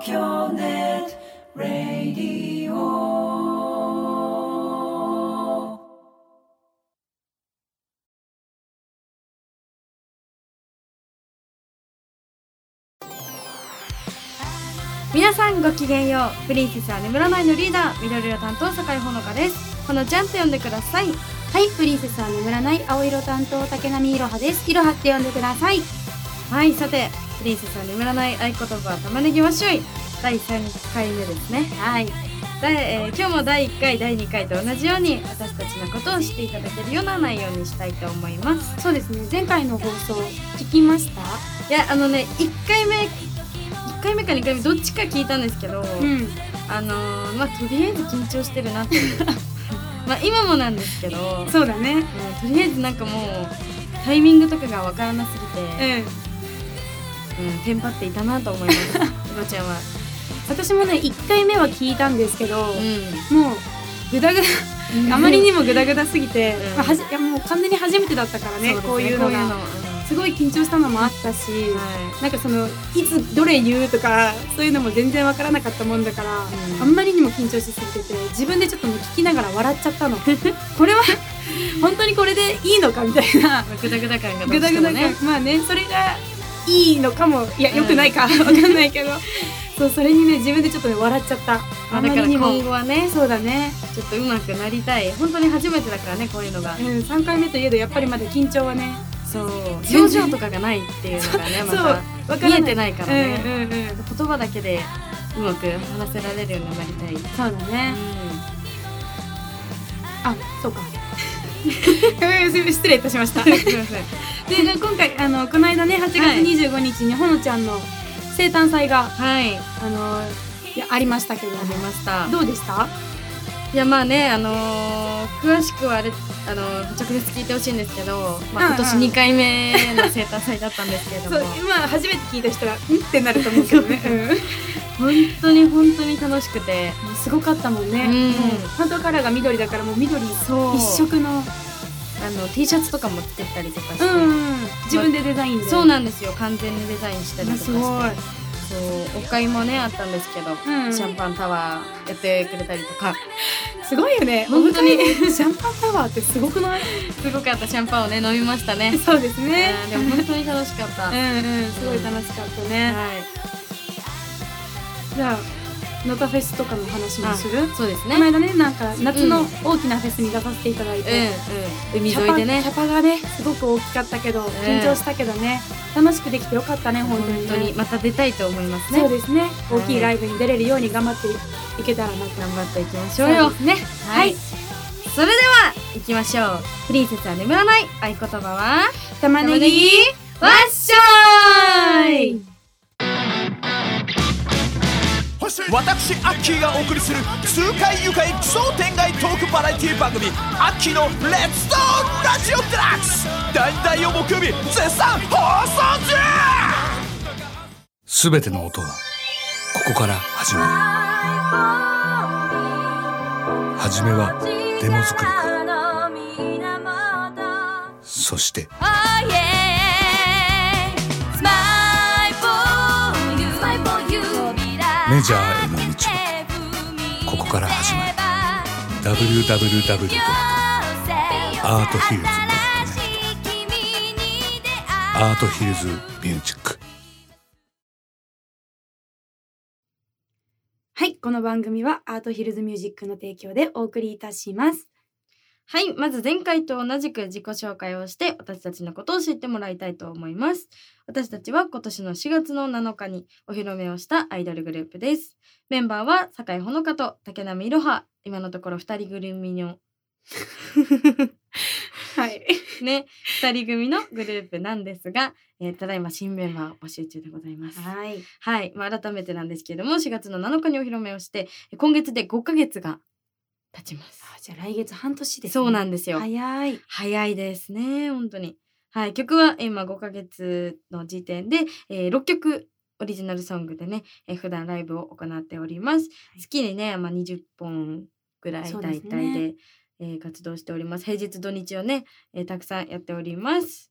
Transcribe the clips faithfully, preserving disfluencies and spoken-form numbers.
京ネットラディオ。 皆さんごきげんよう。プリンセスは眠らないのリーダー、緑色担当酒井ほのかです。ほのちゃんと呼んでください。 はい、プリンセスは眠らない青色担当竹波いろはです。いろはって呼んでください。 はい、さてプリンセスは眠らない合言葉は玉ねぎわっしょいだいさんかいめですね。はい、だい、えー、今日もだいいっかいだいにかいと同じように私たちのことを知っていただけるような内容にしたいと思います。 そうですね、前回の放送聞きました？ いや、あのね、いっかいめいっかいめかにかいめどっちか聞いたんですけど、うん、あのー、まあとりあえず緊張してるなってまあ今もなんですけど、 そうだね、 うん、とりあえずなんかもうタイミングとかがわからなすぎて、うんうん、テンパっていたなと思います。いろちゃんは？ 私もねいっかいめは聞いたんですけど、うん、もうグダグダあまりにもグダグダすぎて、うん、まあ、はじいやもう完全に初めてだったから ね, ねこういうのがううの、うん、すごい緊張したのもあったし、はい、なんかそのいつどれ言うとかそういうのも全然わからなかったもんだから、うん、あんまりにも緊張しすぎてて自分でちょっともう聞きながら笑っちゃったのこれは本当にこれでいいのかみたいなグダグダ感がどうしてもね、 グダグダ感、まあね、それがいいのかも、いや良くないか、うん、わかんないけどそう、それにね自分でちょっとね笑っちゃった。 あ、だから今後はね、 そうだね、 ちょっと上手くなりたい。本当に初めてだからね、こういうのが、 うん、さんかいめといえどやっぱりまだ緊張はね、 そう表情とかがないっていうのがねまた見えてないからね、うんうんうん、言葉だけでうまく話せられるようになりたい。 そうだね、うん、あ、そうか失礼いたしましたすみません。で、今回あのこの間ねはちがつにじゅうごにちにほのちゃんの生誕祭が、はい、あのいやありましたけど、 ありました。 どうでした？ いやまあね、あのー、詳しくはあれ、あのー、直接聞いてほしいんですけど、まあ、今年にかいめの生誕祭だったんですけれどもそう、 今初めて聞いた人はんってなると思うけどね本当に本当に楽しくてすごかったもんね、うん、ハンドカラーが緑だからもう緑一色のあの T シャツとかも作ったりとかして、 うんうん、自分でデザインで、 まあ、そうなんですよ、完全にデザインしたりとかして、 すごい、 そう、お買いもねあったんですけど、うん、シャンパンタワーやってくれたりとかすごいよね、本当にシャンパンタワーってすごくない？ すごかった。シャンパンをね飲みましたね。 そうですね、 でも本当に楽しかったうん、うん、 すごい楽しかったね、はい、じゃあノタフェスとかの話もする？ そうですね、 この間ね、なんか夏の大きなフェスに出させていただいて、 うんうん、海沿いでね、 キャパがねすごく大きかったけど、うん、緊張したけどね、楽しくできてよかったね、本当に、ね、 本当にまた出たいと思いますね。 そうですね、大きいライブに出れるように頑張っていけたらなと、 頑張っていきましょうよ。 そうですね、はい、はい、 それでは行きましょう。プリンセスは眠らない合言葉は玉ねぎわっしょーい。 私アッキーがお送りする痛快愉快奇想天外トークバラエティ番組アッキーのレッツドーラジオデラックスだいだいを木曜日絶賛放送中。すべての音はここから始まる。はじめはデモ作りから、そしてメジャーへの道はここから始まる。 ダブリューダブリューダブリュー ドットアートヒルズ ドットネット アートヒルズミュージック。 はい、この番組はアートヒルズミュージックの提供でお送りいたします。 はい、まず前回と同じく自己紹介をして私たちのことを知ってもらいたいと思います。私たちは今年のしがつのなのかにお披露目をしたアイドルグループです。メンバーは酒井ほのかと竹波いろは、今のところふたり組のはいね、ふたり組のグループなんですが、えー、ただいま新メンバー募集中でございます。 はい、 はい、まあ、改めてなんですけれどもしがつのなのかにお披露目をして今月でごかげつが経ちます。 あ、じゃあ来月半年ですね。 そうなんですよ。 早い早いですね、本当に。はい、曲は今ごかげつの時点で、えー、ろっきょくオリジナルソングでね、えー、普段ライブを行っております。はい、月にね、まあ、にじゅっぽんぐらい大体で、ねえー、活動しております。平日土日をね、えー、たくさんやっております。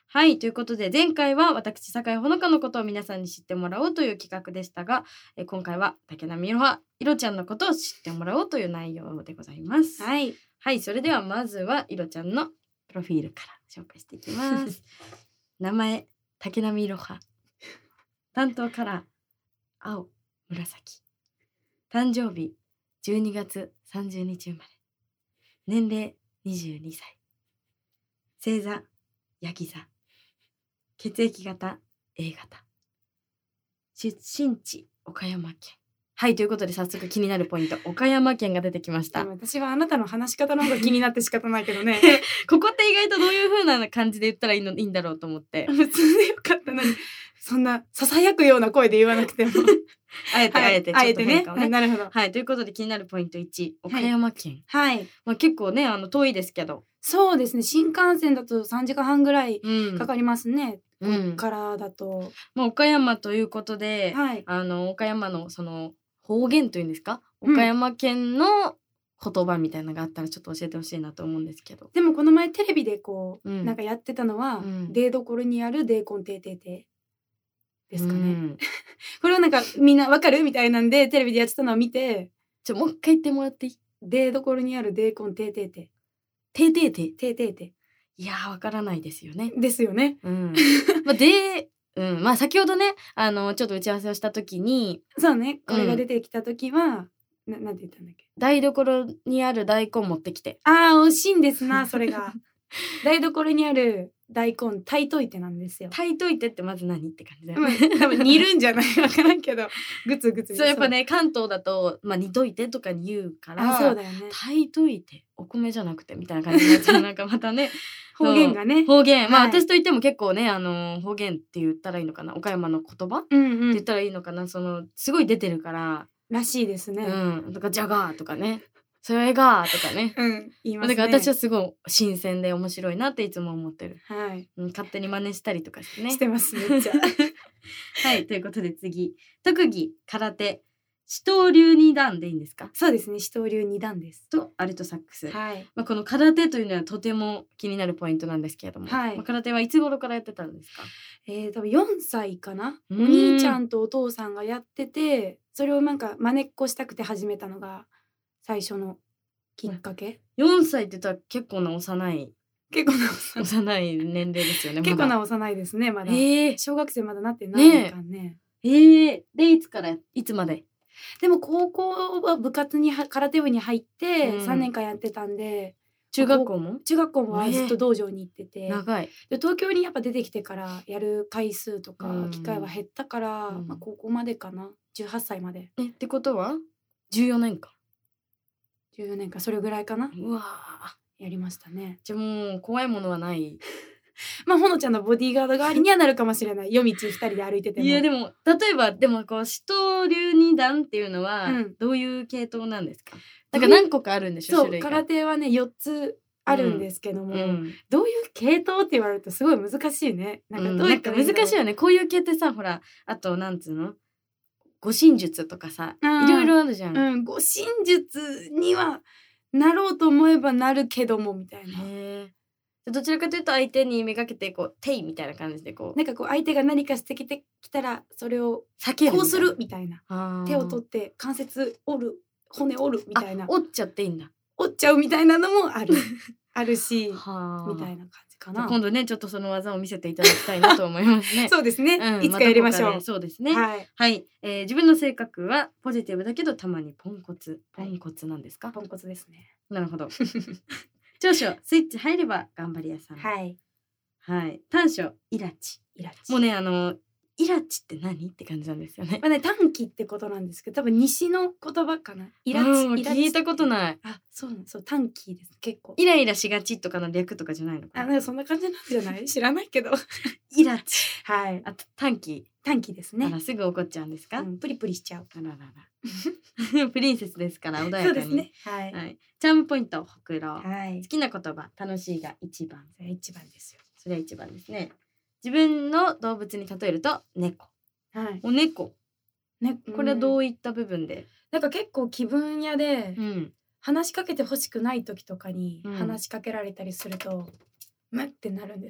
はい、ということで前回は私酒井ほのかのことを皆さんに知ってもらおうという企画でしたが、え今回は竹波いろはいろちゃんのことを知ってもらおうという内容でございます。 はい、 はい、それではまずはいろちゃんのプロフィールから紹介していきます名前竹波いろは、担当カラー青紫、誕生日じゅうにがつさんじゅうにち生まれ、年齢にじゅうにさい、星座ヤギ座、血液型 A 型、出身地岡山県。はい、ということで早速気になるポイント、岡山県が出てきました。 私はあなたの話し方の方が気になって仕方ないけどねここって意外とどういう風な感じで言ったらいいのいいんだろうと思って普通でよかったのにそんなささやくような声で言わなくてもあえて、はい、あえてちょっと変化をね、 はい、なるほど。 はい、ということで気になるポイントいち、岡山県。 はい、 まあ、結構ねあの遠いですけど。 そうですね、新幹線だとさんじかんはんぐらいかかりますね、うん、こっからだと、 まあ、岡山ということで、 はい、 あの岡山のその方言というんですか、岡山県の言葉みたいなのがあったらちょっと教えてほしいなと思うんですけど。 でもこの前テレビでこう、 うん、 なんかやってたのは、うん、デーどころにあるデーコンテーテーテーですかね、うん、これはなんかみんなわかるみたいなんでテレビでやってたのを見て、 ちょもう一回言ってもらっていい？ デーどころにあるデーコンテーテーテーテーテーテーテーテーテー、 いやーわからないですよね。 ですよね、 うんまあ、でうん、まあ先ほどねあのちょっと打ち合わせをした時に、 そうね、これが出てきた時は、うん、な, なんて言ったんだっけ、 台所にある大根持ってきて、 あー惜しいんですなそれが台所にある大根炊いといてなんですよ。 炊いといてってまず何って感じだよね、 多分煮るんじゃないわからんけどグツグツそうやっぱね関東だと、まあ、煮といてとかに言うから、 あそうだよね、 炊いといてお米じゃなくてみたいな感じになっちゃうなんかまたね方言がね、 方言、まあ、 はい、 私といっても結構ねあの方言って言ったらいいのかな、岡山の言葉、 うんうん、って言ったらいいのかな、そのすごい出てるかららしいですね、 うん、とかジャガーとかねそれがとかね、 うん、言いますね。 だから私はすごい新鮮で面白いなっていつも思ってる、 はい、 うん、勝手に真似したりとかしてねしてますめっちゃはいということで次、特技空手四刀流二段でいいんですか？ そうですね、四刀流二段ですとアルトサックス、 はいまあ、この空手というのはとても気になるポイントなんですけれども、 はいまあ、空手はいつ頃からやってたんですか？ えー、多分よんさいかな、お兄ちゃんとお父さんがやってて、それをなんか真似っこしたくて始めたのが最初のきっかけ。 よんさいって言ったら結構な幼い結構な幼い幼い年齢ですよね。 結構な幼いですねまだ、 えー、 小学生まだなってないからね。 ねえー、でいつからいつまで？ でも高校は部活に空手部に入ってうんさんねんかんやってたんで、 中学校も？ 中学校もはずっと道場に行ってて、 えー、長い。 で東京にやっぱ出てきてからやる回数とか機会は減ったから、 うんまあ、高校までかな、じゅうはっさいまで。 えってことはじゅうよねんかんじゅうよねんかそれぐらいかな。 うわやりましたね。 じゃあもう怖いものはない。 まあほのちゃんのボディーガード代わりにはなるかもしれない夜道ふたりで歩いてても。 いやでも例えばでもこう四刀流二段っていうのは、 うん、 どういう系統なんですか？なんか何個かあるんでしょ？ そう種類が。 空手はねよっつあるんですけども、 うんうん、 どういう系統って言われるとすごい難しいね。なんかどういうか、 うん、なんか難しいよね。こういう系ってさほらあとなんつうの護身術とかさいろいろあるじゃん。 うん、護身術にはなろうと思えばなるけどもみたいな。 へー、どちらかというと相手にめがけてこうテイみたいな感じでこうなんかこう相手が何かしてきてきたらそれを避けるこうするみたいな、手を取って関節折る骨折るみたいな、 折っちゃっていいんだ、 折っちゃうみたいなのもあるあるしみたいな感じかな。 今度ねちょっとその技を見せていただきたいなと思いますねそうですね、うん、いつかやりましょう、まあ、 そうですね、 はい、 はい、えー、自分の性格はポジティブだけどたまにポンコツ。ポンコツなんですか？ ポンコツですね。 なるほど長所スイッチ入れば頑張り屋さん。 はいはい。短所イラチ。 イラチもうねあのイラチって何って感じなんですよね。 まあね短期ってことなんですけど多分西の言葉かな。イラチ、 うん、聞いたことない。 あ、そうなんそう短期です結構。 イライラしがちとかの略とかじゃないのかな。 あ、なんかそんな感じなんじゃない？知らないけどイラチ。 はい。 あと短期。 短期ですね。 あらすぐ怒っちゃうんですか？うん、 プリプリしちゃう。 あらららプリンセスですから穏やかに。 そうですね。はい。 はい、チャームポイントほくろ。 はい。 好きな言葉楽しいが一番。 それ一番ですよ。 それは一番ですね。自分の動物に例えると猫。 はい。 お猫。 ね、 これはどういった部分で？ なんか結構気分屋で、 うん、 話しかけてほしくない時とかにうん、 話しかけられたりすると、むってなるんですよ。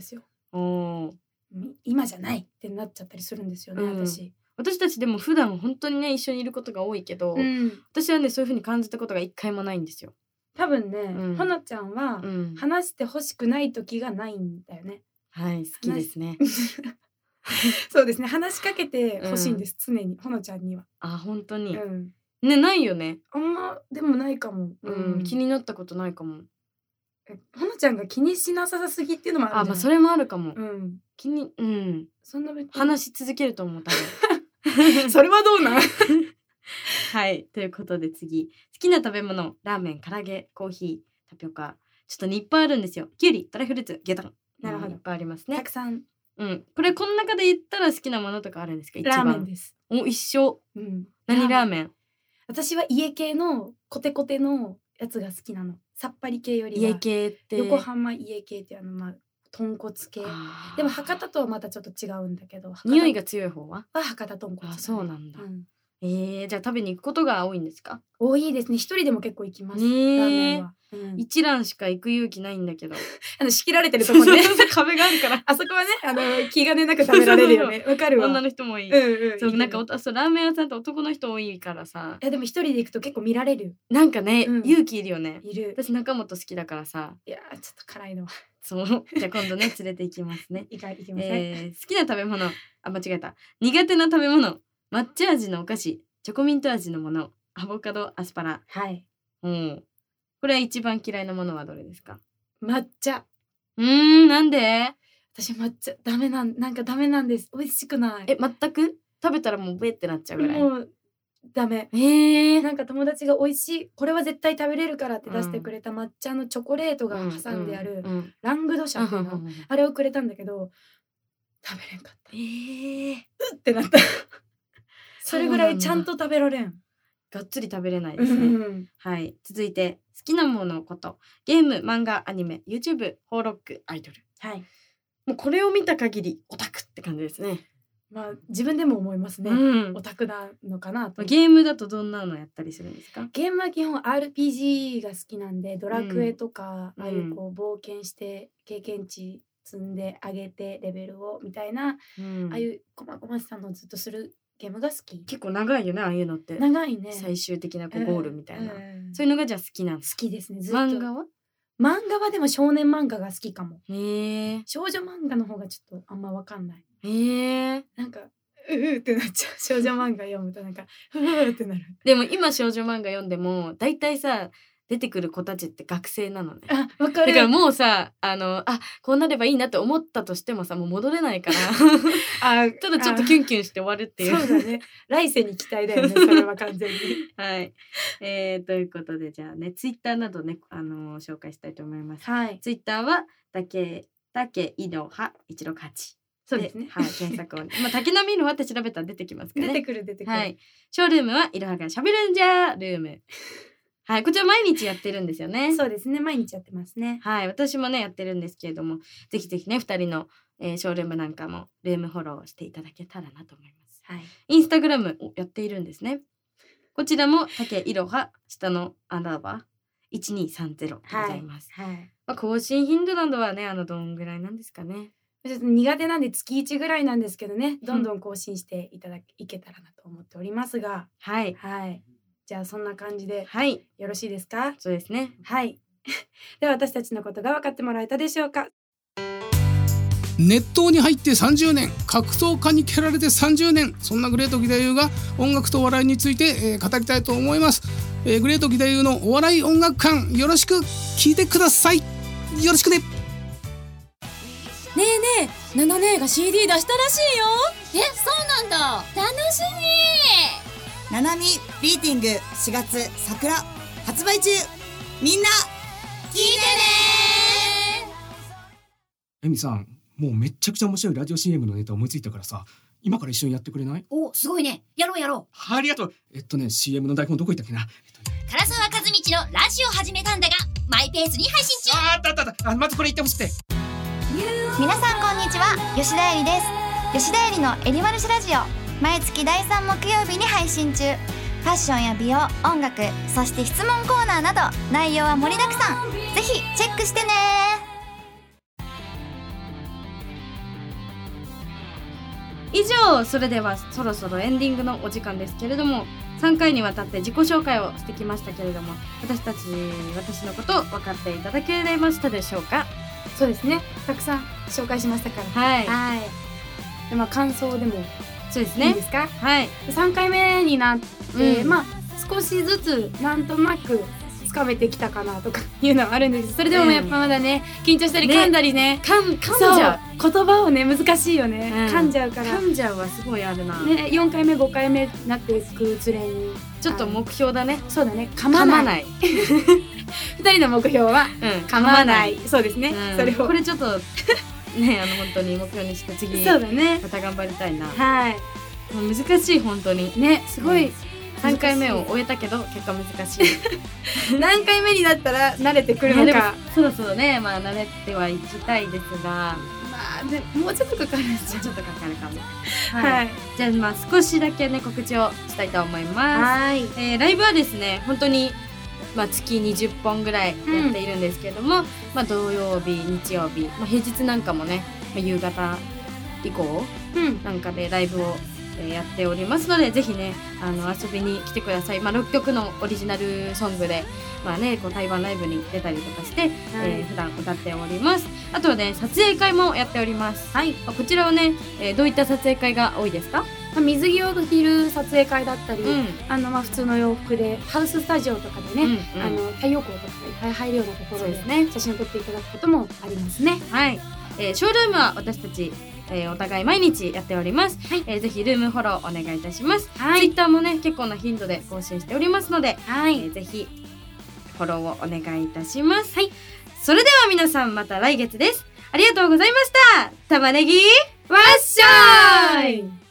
お今じゃないってなっちゃったりするんですよね、うん、私私たちでも普段本当にね一緒にいることが多いけど、うん、私はねそういう風に感じたことが一回もないんですよ。 多分ね、うん、ほのちゃんは話してほしくない時がないんだよね。 はい好きですねそうですね話しかけてほしいんです、うん、常にほのちゃんには。 あ本当に、うん、ねないよね。 あんまでもないかも、 うん、気になったことないかも。 ほのちゃんが気にしなさすぎっていうのもあるじゃん。 あまあそれもあるかも、 うん、 気にうんそんな別に話し続けると思う多分それはどうなんはいということで次好きな食べ物ラーメン唐揚げコーヒータピオカちょっとねいっぱいあるんですよ。キュウリドライフルーツ牛タンなるほどいっぱいありますね。 たくさんうんこれこの中で言ったら好きなものとかあるんですか？一番ラーメンです。 お一緒、 うん、 何ラーメン？ 私は家系のコテコテのやつが好きなの。さっぱり系よりは家系って横浜家系ってあのまあ豚骨系でも博多とはまたちょっと違うんだけど匂いが強い方はは博多豚骨、ね、 あそうなんだ、うん、えー、じゃあ食べに行くことが多いんですか？ 多いですね。一人でも結構行きます、 えー、 ラーメンは、うん、 一蘭しか行く勇気ないんだけどあの仕切られてるとこね壁があるからあそこはねあの気兼ねなく食べられるよねわかるわ。 女の人もいい、 うんうん、 そうなんかそうラーメン屋さんって男の人多いからさ。 いやでも一人で行くと結構見られるなんかね、うん、勇気いるよね。 いる。 私中本好きだからさ。 いやちょっと辛いのはそうじゃあ今度ね連れて行きますね行か行きますね、 えー、好きな食べ物あ間違えた苦手な食べ物抹茶味のお菓子チョコミント味のものアボカドアスパラ。 はい、 うん、これ一番嫌いなものはどれですか？ 抹茶。 うーんなんで？ 私抹茶ダメなんなんかダメなんです。美味しくない。 え全く食べたらもうベってなっちゃうぐらい。 もうダメ。 えー、 なんか友達が美味しいこれは絶対食べれるからって出してくれた抹茶のチョコレートが挟んであるラングドシャっていうの、あれをくれたんだけど食べれんかった。 えー、 うってなったそれぐらいちゃんと食べられん。 がっつり食べれないですね、うん、はい続いて好きなものことゲーム漫画アニメ YouTube ホーロックアイドル。 はいもうこれを見た限りオタクって感じですね。 まあ自分でも思いますね、うん、オタクなのかなと。 ゲームだとどんなのやったりするんですか？ ゲームは基本 アールピージー が好きなんでドラクエとか、うん、ああいうこう冒険して経験値積んで上げてレベルをみたいな、うん、ああいうこまごましさのずっとするゲームが好き。 結構長いよねああいうのって。 長いね。 最終的なこうゴールみたいな、うんうん、そういうのがじゃあ好きなんです。 好きですねずっと。 漫画は？ 漫画はでも少年漫画が好きかも。 へえ。 少女漫画の方がちょっとあんま分かんない。 へえ。 なんかううってなっちゃう。少女漫画読むとなんかふうってなる。 でも今少女漫画読んでもだいたいさ出てくる子たちって学生なのね。 あ、わかる。 だからもうさあのあこうなればいいなって思ったとしてもさもう戻れないからあただちょっとキュンキュンして終わるっていう。 そうだね。来世に期待だよねそれは完全にはい、えー、ということでじゃあねツイッターなどね、あのー、紹介したいと思います。 はい、 ツイッターはたけたけいろはいちろくはち。 そうですね。 はい、検索を、ね、まあ竹波いろはって調べたら出てきますからね。 出てくる出てくる。 はい。ショールームはいろはがしゃべるんじゃルーム。はい、こちら毎日やってるんですよね。 そうですね、毎日やってますね。 はい、私もねやってるんですけれども、ぜひぜひねふたりの、えー、ショールームなんかもルームフォローしていただけたらなと思います。 はい。 インスタグラムをやっているんですね。こちらもたけいろは下のアンダーバーいちにさんゼロでございます。 はい。はい、 まあ更新頻度などはねあのどんぐらいなんですかね。 ちょっと苦手なんで月いちぐらいなんですけどね、どんどん更新していただけ、いけたらなと思っておりますが、 はいはい。じゃあそんな感じで、 はい、 よろしいですか？ そうですね。 はい。では私たちのことが分かってもらえたでしょうか？ 熱湯に入ってさんじゅうねん、格闘家に蹴られてさんじゅうねん、そんなグレート義太夫が音楽とお笑いについて、えー、語りたいと思います、えー、グレート義太夫のお笑い音楽館、よろしく聞いてください。よろしくね。 ねえねえ、ナナ姉が シーディー 出したらしいよ。 え、そうなんだ。楽しみ。 ナナミビーティングしがつ桜発売中。みんな聞いてね。 エミさん、もうめっちゃくちゃ面白いラジオ シーエム のネタ思いついたからさ、今から一緒にやってくれない？ お、すごいね。やろうやろう。 ありがとう。えっとね シーエム の台本どこ行ったっけな、えっとね、 唐沢和道のラジオ始めたんだがマイペースに配信中。 ああったあったあった。あ、まずこれ言ってほしくて。 皆さんこんにちは、吉田絵里です。吉田絵里のエリマルシラジオ、毎月だいさん木曜日に配信中。ファッションや美容、音楽、そして質問コーナーなど内容は盛りだくさん。ぜひチェックしてね。 ょう。それではそろそろエンディングのお時間ですけれども、さんかいにわたって自己紹介をしてきましたけれども、私たち私のこと分かっていただけましたでしょうか。 そうですね、たくさん紹介しましたから。 はい、 はい、でまあ感想でもそうですね、 いいですか。 はい、 さんかいめになって、 うん、 まあ少しずつなんとなくつかめてきたかなとかいうのはあるんですけど、それでもやっぱまだね、うん、緊張したり噛んだりね、 噛んじゃう言葉をね難しいよね、うん、噛んじゃうから噛んじゃうはすごいあるな、 ね、よんかいめごかいめになっていくうちにちょっと目標だね。 そうだね、噛まない、ふたりの目標は、うん、噛まない。そうですね、 うん、 それをこれちょっとね、あの本当に目標にして次そうだね、 また頑張りたいな。 はい、 もう難しい本当にね、すごい、うん、 さんかいめを終えたけど結果難しい何回目になったら慣れてくるのか。 そろそろね、まあ慣れてはいきたいですが、 まあね、もうちょっとかかるんですよ。 ちょっとかかるかも。はい、はい、じゃあまあ少しだけね告知をしたいと思います。はい、えー、ライブはですね本当にまあ月にじゅっぽんぐらいやっているんですけども、うん、まあ土曜日日曜日、まあ、平日なんかもね、まあ、夕方以降なんかでライブをやっておりますので、ぜひねあの遊びに来てください。まあ、ろっきょくのオリジナルソングで、まあね、こう対バンライブに出たりとかして、はい、えー、普段歌っております。あとはね撮影会もやっております。はい、こちらはね、えー、どういった撮影会が多いですか？ 水着を着る撮影会だったり、うん、あのまあ普通の洋服でハウススタジオとかでね、うんうん、あの太陽光とかいっぱい入るようなところで、ね、写真を撮っていただくこともありますね。 はい、えー、ショールームは私たちえー、お互い毎日やっております。はい、えー、ぜひルームフォローお願いいたします。はい、ツイッターもね結構な頻度で更新しておりますので、はい、えー、ぜひフォローをお願いいたします。はい、それでは皆さんまた来月です。ありがとうございました。玉ねぎワッショイ。